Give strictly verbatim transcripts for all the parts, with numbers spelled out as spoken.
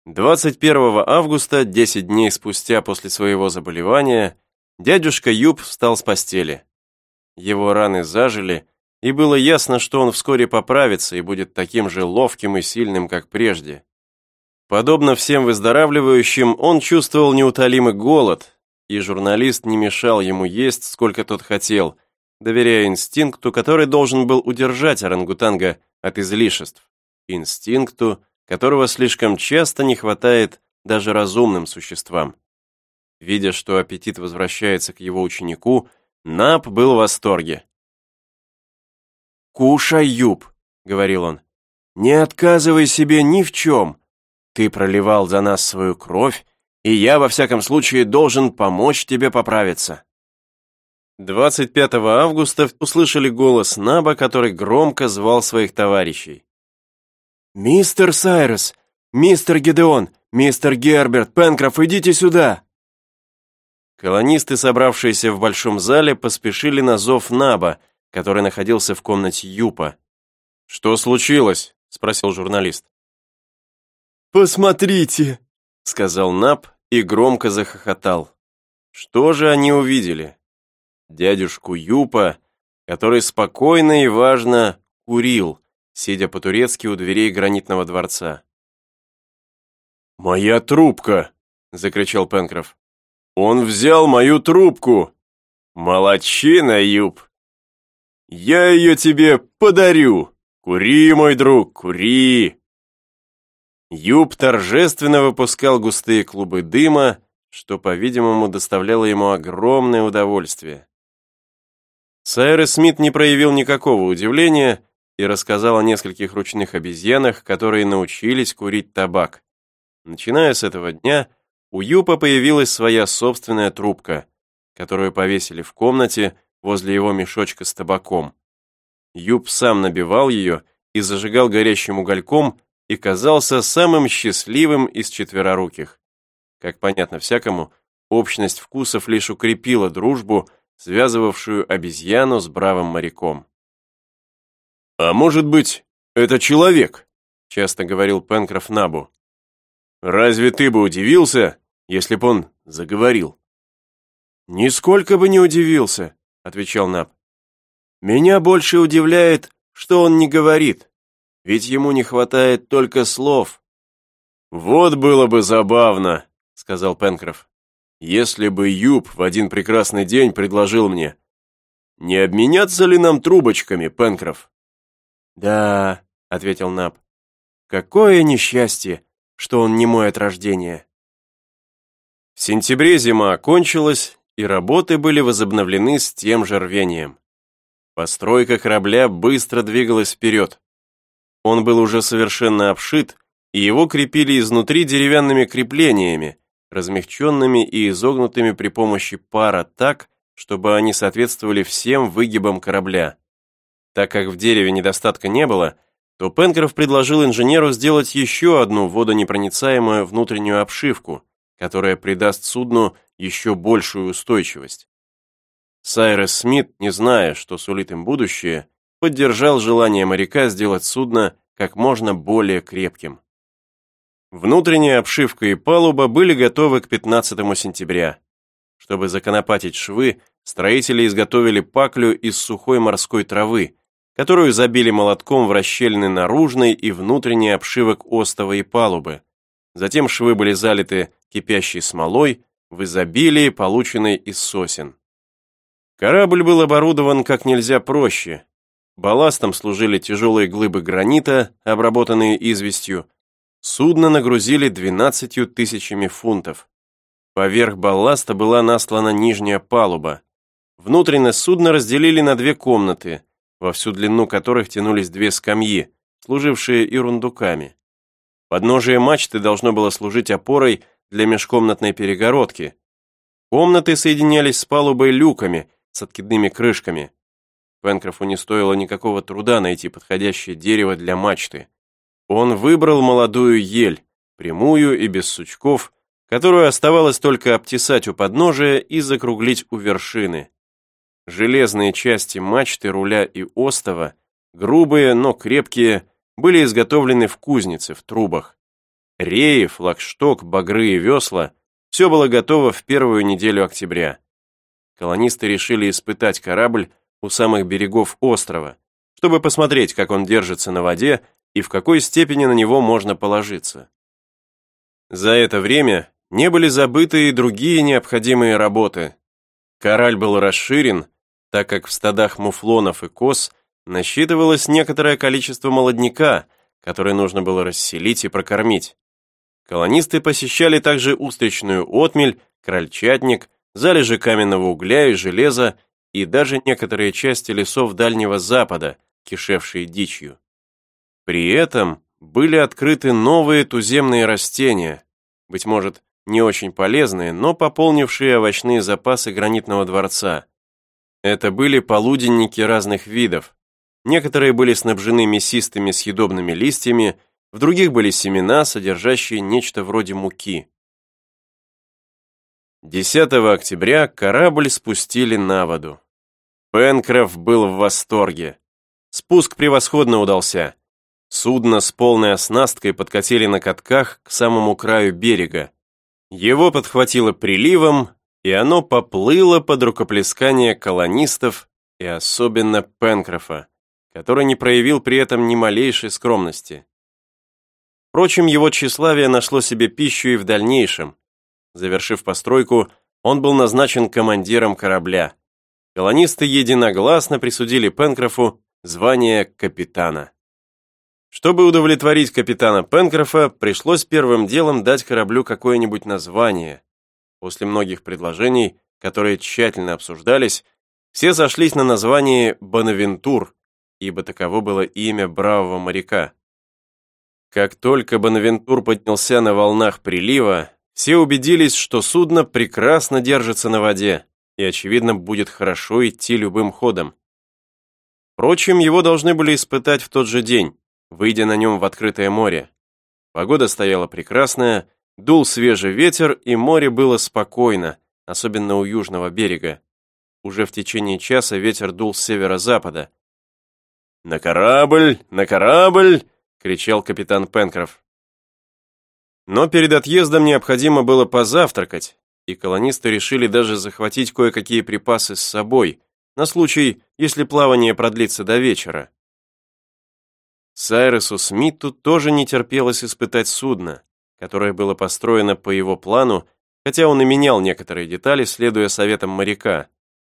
двадцать первого августа, десять дней спустя после своего заболевания, дядюшка Юп встал с постели. Его раны зажили, и было ясно, что он вскоре поправится и будет таким же ловким и сильным, как прежде. Подобно всем выздоравливающим, он чувствовал неутолимый голод, и журналист не мешал ему есть, сколько тот хотел, доверяя инстинкту, который должен был удержать орангутанга от излишеств, инстинкту, которого слишком часто не хватает даже разумным существам. Видя, что аппетит возвращается к его ученику, Нап был в восторге. «Кушай, Юп», — говорил он, — «не отказывай себе ни в чем. Ты проливал за нас свою кровь, и я, во всяком случае, должен помочь тебе поправиться». двадцать пятого августа услышали голос Наба, который громко звал своих товарищей. «Мистер Сайрес! Мистер Гедеон! Мистер Герберт! Пенкроф, идите сюда!» Колонисты, собравшиеся в большом зале, поспешили на зов Наба, который находился в комнате Юпа. «Что случилось?» — спросил журналист. «Посмотрите!» — сказал Наб и громко захохотал. Что же они увидели? Дядюшку Юпа, который спокойно и важно курил, сидя по-турецки у дверей гранитного дворца. «Моя трубка!» — закричал Пенкроф. «Он взял мою трубку! Молодчина, Юп! Я ее тебе подарю! Кури, мой друг, кури!» Юп торжественно выпускал густые клубы дыма, что, по-видимому, доставляло ему огромное удовольствие. Сайрес Смит не проявил никакого удивления и рассказал о нескольких ручных обезьянах, которые научились курить табак. Начиная с этого дня, у Юпа появилась своя собственная трубка, которую повесили в комнате возле его мешочка с табаком. Юп сам набивал ее и зажигал горящим угольком и казался самым счастливым из четвероруких. Как понятно всякому, общность вкусов лишь укрепила дружбу, связывавшую обезьяну с бравым моряком. «А может быть, это человек?» — часто говорил Пенкроф Набу. «Разве ты бы удивился, если б он заговорил?» «Нисколько бы не удивился», — отвечал Наб. «Меня больше удивляет, что он не говорит, ведь ему не хватает только слов». «Вот было бы забавно», — сказал Пенкроф, «если бы Юп в один прекрасный день предложил мне: не обменяться ли нам трубочками, Пенкроф?» «Да», — ответил Наб, — «какое несчастье, что он не мой от рождения». В сентябре зима окончилась, и работы были возобновлены с тем же рвением. Постройка корабля быстро двигалась вперед. Он был уже совершенно обшит, и его крепили изнутри деревянными креплениями, размягченными и изогнутыми при помощи пара так, чтобы они соответствовали всем выгибам корабля. Так как в дереве недостатка не было, то Пенкроф предложил инженеру сделать еще одну водонепроницаемую внутреннюю обшивку, которая придаст судну еще большую устойчивость. Сайрес Смит, не зная, что сулит им будущее, поддержал желание моряка сделать судно как можно более крепким. Внутренняя обшивка и палуба были готовы к пятнадцатому сентября. Чтобы законопатить швы, строители изготовили паклю из сухой морской травы, которую забили молотком в расщелины наружной и внутренней обшивок остова и палубы. Затем швы были залиты кипящей смолой в изобилии, полученной из сосен. Корабль был оборудован как нельзя проще. Балластом служили тяжелые глыбы гранита, обработанные известью. Судно нагрузили двенадцатью тысячами фунтов. Поверх балласта была наслана нижняя палуба. Внутренность судна разделили на две комнаты, во всю длину которых тянулись две скамьи, служившие и рундуками. Подножие мачты должно было служить опорой для межкомнатной перегородки. Комнаты соединялись с палубой люками с откидными крышками. Пенкрофу не стоило никакого труда найти подходящее дерево для мачты. Он выбрал молодую ель, прямую и без сучков, которую оставалось только обтесать у подножия и закруглить у вершины. Железные части мачты, руля и остова, грубые, но крепкие, были изготовлены в кузнице, в трубах. Реи, флагшток, багры и весла – все было готово в первую неделю октября. Колонисты решили испытать корабль у самых берегов острова, чтобы посмотреть, как он держится на воде и в какой степени на него можно положиться. За это время не были забыты и другие необходимые работы. Кораль был расширен, так как в стадах муфлонов и коз насчитывалось некоторое количество молодняка, которое нужно было расселить и прокормить. Колонисты посещали также устричную отмель, крольчатник, залежи каменного угля и железа и даже некоторые части лесов Дальнего Запада, кишевшие дичью. При этом были открыты новые туземные растения, быть может, не очень полезные, но пополнившие овощные запасы гранитного дворца. Это были полуденники разных видов. Некоторые были снабжены мясистыми съедобными листьями, в других были семена, содержащие нечто вроде муки. десятого октября корабль спустили на воду. Пенкроф был в восторге. Спуск превосходно удался. Судно с полной оснасткой подкатили на катках к самому краю берега. Его подхватило приливом, и оно поплыло под рукоплескание колонистов и особенно Пенкрофа, который не проявил при этом ни малейшей скромности. Впрочем, его тщеславие нашло себе пищу и в дальнейшем. Завершив постройку, он был назначен командиром корабля. Колонисты единогласно присудили Пенкрофу звание капитана. Чтобы удовлетворить капитана Пенкрофа, пришлось первым делом дать кораблю какое-нибудь название. После многих предложений, которые тщательно обсуждались, все сошлись на название «Бонавентур», ибо таково было имя бравого моряка. Как только Бонавентур поднялся на волнах прилива, все убедились, что судно прекрасно держится на воде и, очевидно, будет хорошо идти любым ходом. Впрочем, его должны были испытать в тот же день, выйдя на нем в открытое море. Погода стояла прекрасная, дул свежий ветер, и море было спокойно, особенно у южного берега. Уже в течение часа ветер дул с северо-запада. «На корабль! На корабль!» — кричал капитан Пенкроф. Но перед отъездом необходимо было позавтракать, и колонисты решили даже захватить кое-какие припасы с собой, на случай, если плавание продлится до вечера. Сайресу Смиту тоже не терпелось испытать судно, которое было построено по его плану, хотя он и менял некоторые детали, следуя советам моряка.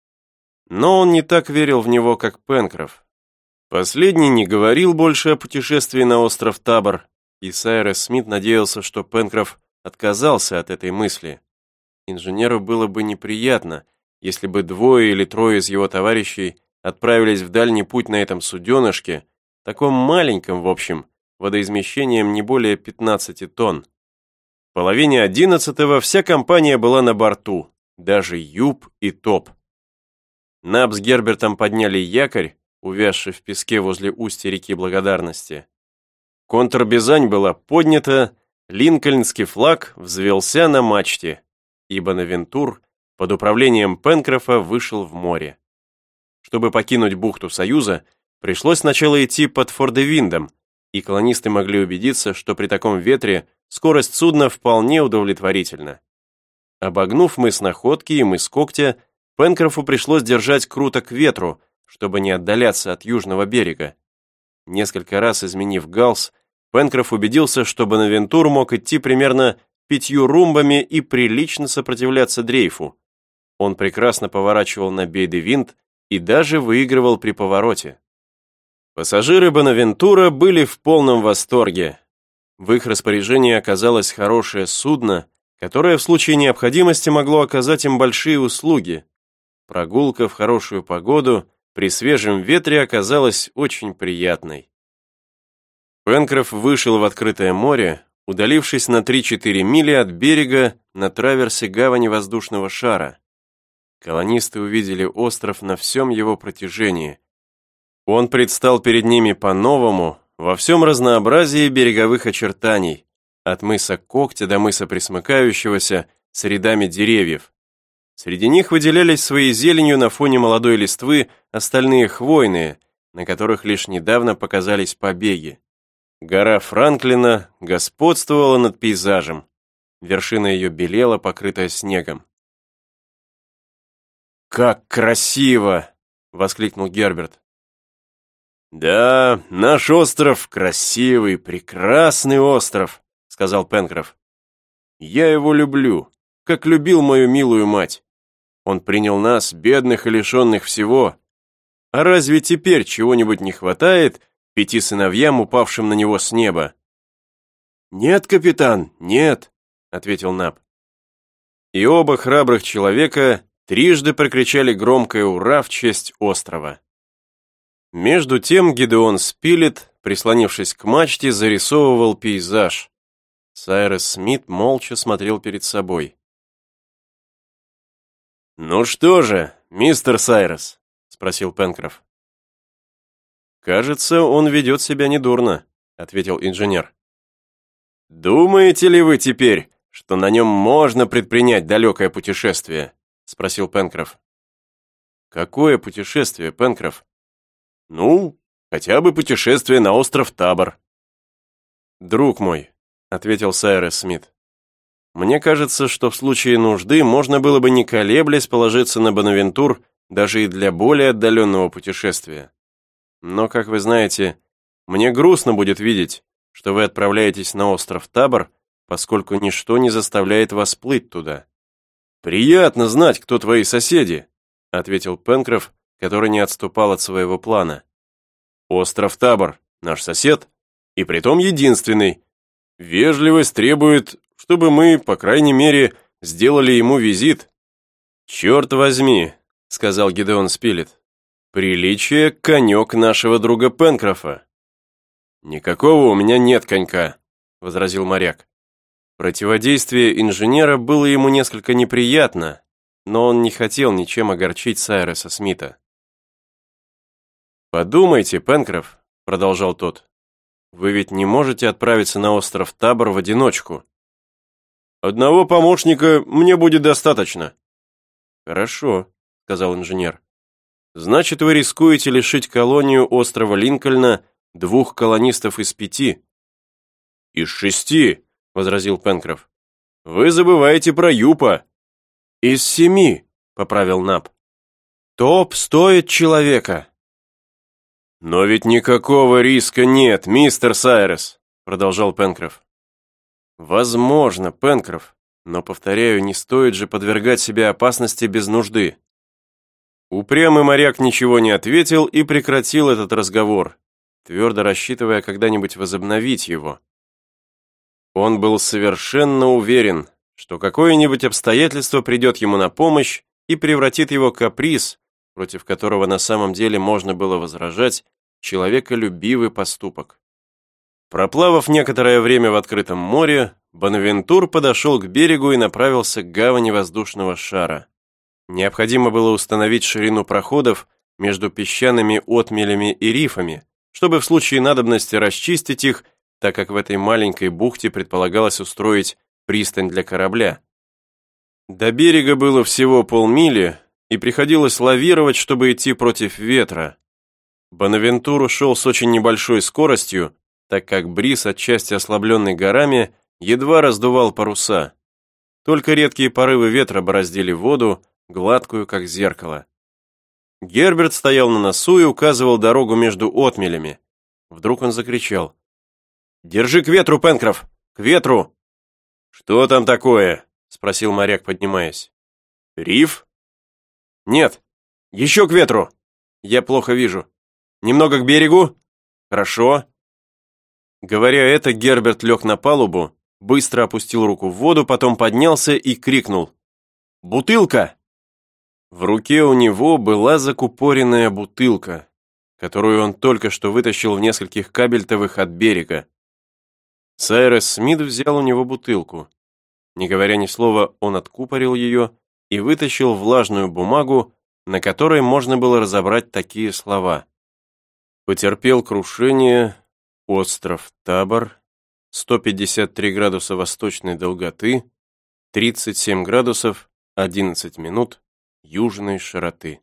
Но он не так верил в него, как Пенкроф. Последний не говорил больше о путешествии на остров Табор, и Сайрес Смит надеялся, что Пенкроф отказался от этой мысли. Инженеру было бы неприятно, если бы двое или трое из его товарищей отправились в дальний путь на этом суденышке, таком маленьком, в общем, водоизмещением не более пятнадцати тонн. В половине одиннадцатого вся компания была на борту, даже Юп и Топ. Наб с Гербертом подняли якорь, увязший в песке возле устья реки Благодарности. Контрбизань была поднята, линкольнский флаг взвелся на мачте, и Бонавентур под управлением Пенкрофа вышел в море. Чтобы покинуть бухту Союза, пришлось сначала идти под Фордевиндом, и колонисты могли убедиться, что при таком ветре скорость судна вполне удовлетворительна. Обогнув мыс Находки и мыс Когтя, Пенкрофу пришлось держать круто к ветру, чтобы не отдаляться от южного берега. Несколько раз изменив галс, Пенкроф убедился, что Бонавентур мог идти примерно пятью румбами и прилично сопротивляться дрейфу. Он прекрасно поворачивал на бей-де-винт и даже выигрывал при повороте. Пассажиры Бонавентура были в полном восторге. В их распоряжении оказалось хорошее судно, которое в случае необходимости могло оказать им большие услуги. Прогулка в хорошую погоду при свежем ветре оказалась очень приятной. Пенкроф вышел в открытое море, удалившись на три-четыре мили от берега на траверсе гавани воздушного шара. Колонисты увидели остров на всем его протяжении. Он предстал перед ними по-новому, во всем разнообразии береговых очертаний, от мыса Когтя до мыса Пресмыкающегося с рядами деревьев. Среди них выделялись своей зеленью на фоне молодой листвы остальные хвойные, на которых лишь недавно показались побеги. Гора Франклина господствовала над пейзажем. Вершина ее белела, покрытая снегом. «Как красиво!» — воскликнул Герберт. «Да, наш остров — красивый, прекрасный остров», — сказал Пенкроф. «Я его люблю, как любил мою милую мать. Он принял нас, бедных и лишенных всего. А разве теперь чего-нибудь не хватает пяти сыновьям, упавшим на него с неба?» «Нет, капитан, нет», — ответил Наб. И оба храбрых человека трижды прокричали громкое «Ура!» в честь острова. Между тем Гидеон Спилет, прислонившись к мачте, зарисовывал пейзаж. Сайрес Смит молча смотрел перед собой. «Ну что же, мистер Сайрес?» — спросил Пенкроф. «Кажется, он ведет себя недурно», — ответил инженер. «Думаете ли вы теперь, что на нем можно предпринять далекое путешествие?» — спросил Пенкроф. «Какое путешествие, Пенкроф?» «Ну, хотя бы путешествие на остров Табор». «Друг мой», — ответил Сайрес Смит, «мне кажется, что в случае нужды можно было бы не колеблясь положиться на Бонавентур даже и для более отдаленного путешествия. Но, как вы знаете, мне грустно будет видеть, что вы отправляетесь на остров Табор, поскольку ничто не заставляет вас плыть туда». «Приятно знать, кто твои соседи», — ответил Пенкроф, который не отступал от своего плана. «Остров Табор — наш сосед, и притом единственный. Вежливость требует, чтобы мы, по крайней мере, сделали ему визит». «Черт возьми», — сказал Гидеон Спилет, «приличие — конек нашего друга Пенкрофа». «Никакого у меня нет конька», — возразил моряк. Противодействие инженера было ему несколько неприятно, но он не хотел ничем огорчить Сайреса Смита. «Подумайте, Пенкроф», — продолжал тот, «вы ведь не можете отправиться на остров Табор в одиночку». «Одного помощника мне будет достаточно». «Хорошо», — сказал инженер. «Значит, вы рискуете лишить колонию острова Линкольна двух колонистов из пяти». «Из шести», — возразил Пенкроф. «Вы забываете про Юпа». «Из семи», — поправил Наб. «Топ стоит человека». «Но ведь никакого риска нет, мистер Сайрес», — продолжал Пенкроф. «Возможно, Пенкроф, но, повторяю, не стоит же подвергать себя опасности без нужды». Упрямый моряк ничего не ответил и прекратил этот разговор, твердо рассчитывая когда-нибудь возобновить его. Он был совершенно уверен, что какое-нибудь обстоятельство придет ему на помощь и превратит его каприз, против которого на самом деле можно было возражать, в человеколюбивый поступок. Проплавав некоторое время в открытом море, Бонавентур подошел к берегу и направился к гавани воздушного шара. Необходимо было установить ширину проходов между песчаными отмелями и рифами, чтобы в случае надобности расчистить их, так как в этой маленькой бухте предполагалось устроить пристань для корабля. До берега было всего полмили, и приходилось лавировать, чтобы идти против ветра. Бонавентур шел с очень небольшой скоростью, так как бриз, отчасти ослабленный горами, едва раздувал паруса. Только редкие порывы ветра бороздили воду, гладкую, как зеркало. Герберт стоял на носу и указывал дорогу между отмелями. Вдруг он закричал: «Держи к ветру, Пенкроф! К ветру!» «Что там такое?» — спросил моряк, поднимаясь. «Риф?» «Нет, еще к ветру! Я плохо вижу. Немного к берегу? Хорошо». Говоря это, Герберт лег на палубу, быстро опустил руку в воду, потом поднялся и крикнул: «Бутылка!» В руке у него была закупоренная бутылка, которую он только что вытащил в нескольких кабельтовых от берега. Сайрес Смит взял у него бутылку. Не говоря ни слова, он откупорил ее и вытащил влажную бумагу, на которой можно было разобрать такие слова: «Потерпел крушение остров Табор, сто пятьдесят три градуса восточной долготы, тридцать семь градусов одиннадцать минут южной широты».